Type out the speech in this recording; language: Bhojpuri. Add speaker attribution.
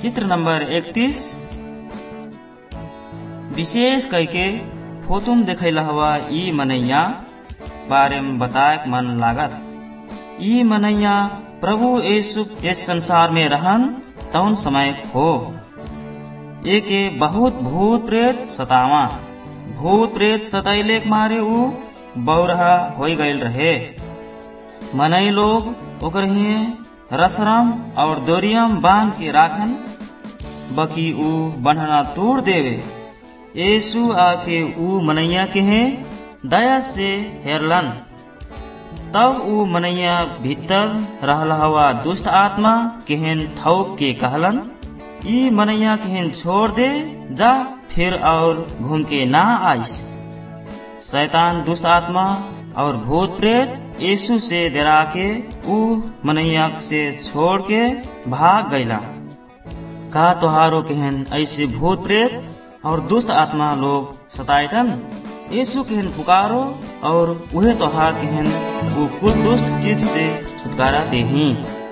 Speaker 1: चित्र नंबर 31 विशेष करके फोतुम देखैला हवा ई मनैया बारे में बताए मन लागत। ई मनैया प्रभु यीशु इस संसार में रहन तौन समय हो एके बहुत भूत प्रेत सतावा। भूत प्रेत सतैले मारे ऊ बौरहा हो गईल रहे। मनई लोग ओकर ही रसरम और दोरियम बांध के राखन बकी ऊ बंधना तोड़ देवे। यीशु आके ऊ मनैया के हैं दया से हेरलन। तब ऊ मनैया भीतर रहला हवा दुष्ट आत्मा केहन ठौक के कहलन ई मनैया केहन छोड़ दे जा फिर और घूम के ना आइस। शैतान दुष्ट आत्मा और भूत प्रेत यीशु से डरा के ऊ मनैया से छोड़ के भाग गईला। का तोहारो केहन ऐसे भूत प्रेत और दुष्ट आत्मा लोग सताइटन यीशु केहन पुकारो और उहे तोहार केहन वो कुल दुष्ट चीज से छुटकारा देही।